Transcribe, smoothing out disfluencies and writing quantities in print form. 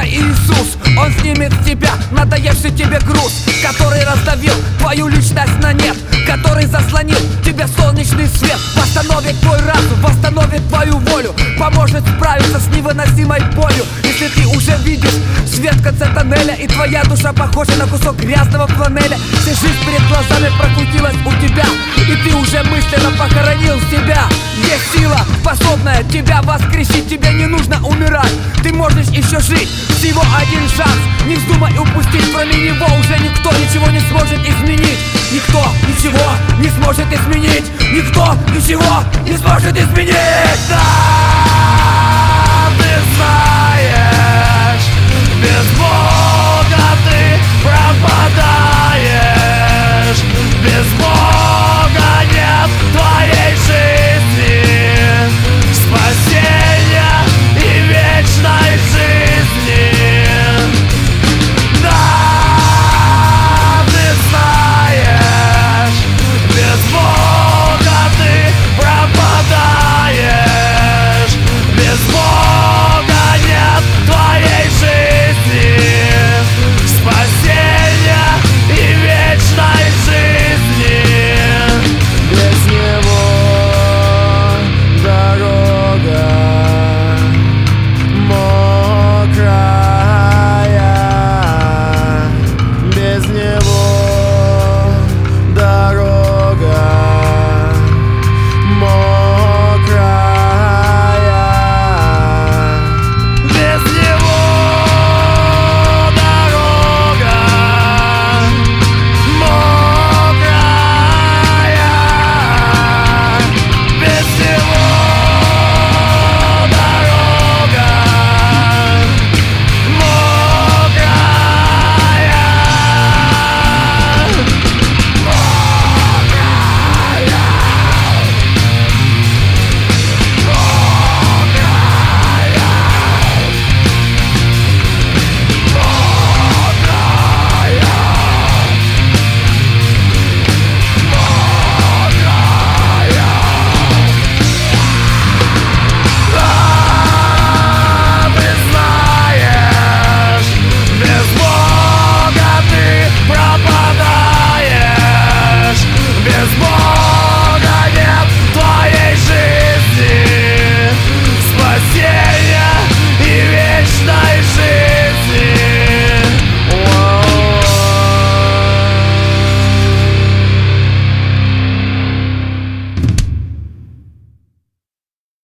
Иисус, Он снимет с тебя надоевший тебе груз, который раздавил твою личность на нет, который заслонил тебе солнечный свет, восстановит твой разум, восстановит твою волю, поможет справиться с невыносимой болью. Если ты уже видишь свет в конце тоннеля, и твоя душа похожа на кусок грязного фланеля, вся жизнь перед глазами прокрутилась у тебя, и ты уже мысленно похоронил себя. Есть сила, способная тебя воскресить, тебе не нужно умирать, ты можешь еще жить. Всего один шанс, не вздумай упустить, кроме него уже никто ничего не сможет изменить. Никто ничего не сможет изменить. Никто ничего не сможет изменить. Да, ты знаешь.